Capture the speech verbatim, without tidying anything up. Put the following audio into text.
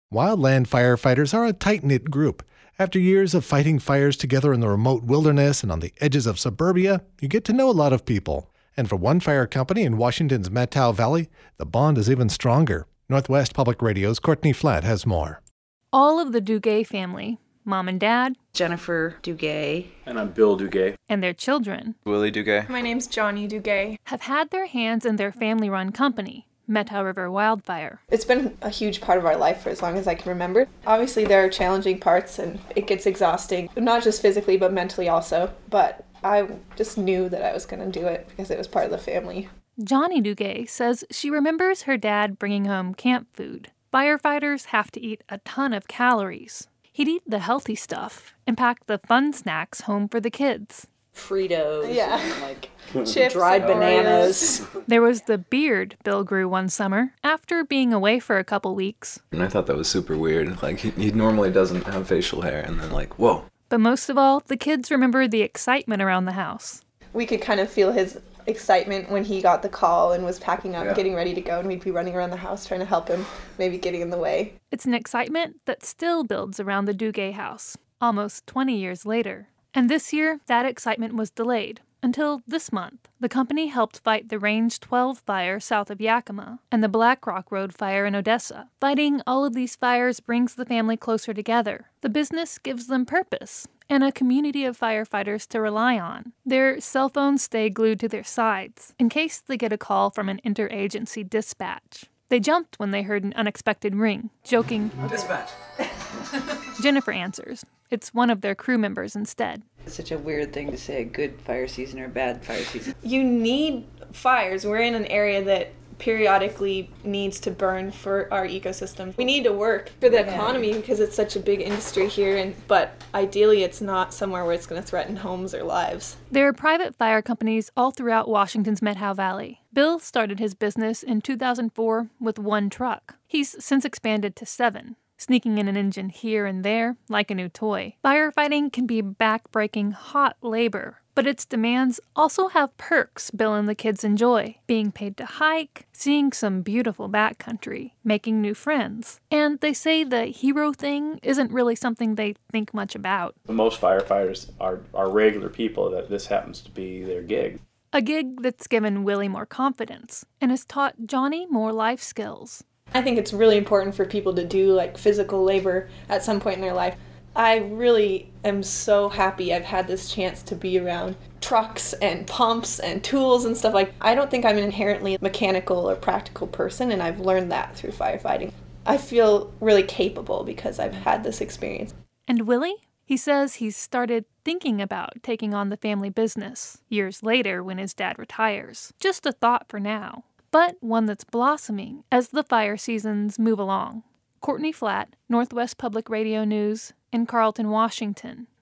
Wildland firefighters are a tight-knit group. After years of fighting fires together in the remote wilderness and on the edges of suburbia, you get to know a lot of people. And for one fire company in Washington's Methow Valley, the bond is even stronger. Northwest Public Radio's Courtney Flatt has more. All of the Duguay family, mom and dad, Jennifer Duguay, and I'm Bill Duguay, and their children, Willie Duguay, my name's Johnny Duguay, have had their hands in their family-run company, Methow River Wildfire. It's been a huge part of our life for as long as I can remember. Obviously, there are challenging parts, and it gets exhausting, not just physically, but mentally also. But I just knew that I was going to do it because it was part of the family. Johnny Duguay says she remembers her dad bringing home camp food. Firefighters have to eat a ton of calories. He'd eat the healthy stuff and pack the fun snacks home for the kids. Fritos, yeah, and like chips, dried bananas. There was the beard Bill grew one summer after being away for a couple weeks. And I thought that was super weird. Like, he, he normally doesn't have facial hair, and then like, whoa. But most of all, the kids remember the excitement around the house. We could kind of feel his excitement when he got the call and was packing up, yeah. getting ready to go, and we'd be running around the house trying to help him, maybe getting in the way. It's an excitement that still builds around the Duguay house, almost twenty years later. And this year, that excitement was delayed until this month. The company helped fight the Range twelve fire south of Yakima and the Black Rock Road fire in Odessa. Fighting all of these fires brings the family closer together. The business gives them purpose and a community of firefighters to rely on. Their cell phones stay glued to their sides in case they get a call from an interagency dispatch. They jumped when they heard an unexpected ring, joking, "Dispatch." Jennifer answers. It's one of their crew members instead. It's such a weird thing to say, a good fire season or a bad fire season. You need fires. We're in an area that periodically needs to burn for our ecosystem. We need to work for the economy because it's such a big industry here, and but ideally it's not somewhere where it's going to threaten homes or lives. There are private fire companies all throughout Washington's Methow Valley. Bill started his business in two thousand four with one truck. He's since expanded to seven, sneaking in an engine here and there like a new toy. Firefighting can be back-breaking hot labor, but its demands also have perks Bill and the kids enjoy. Being paid to hike, seeing some beautiful backcountry, making new friends. And they say the hero thing isn't really something they think much about. Most firefighters are, are regular people that this happens to be their gig. A gig that's given Willie more confidence and has taught Johnny more life skills. I think it's really important for people to do like physical labor at some point in their life. I really am so happy I've had this chance to be around trucks and pumps and tools and stuff. Like, I don't think I'm an inherently mechanical or practical person, and I've learned that through firefighting. I feel really capable because I've had this experience. And Willie? He says he's started thinking about taking on the family business years later when his dad retires. Just a thought for now, but one that's blossoming as the fire seasons move along. Courtney Flatt, Northwest Public Radio News, in Carlton, Washington.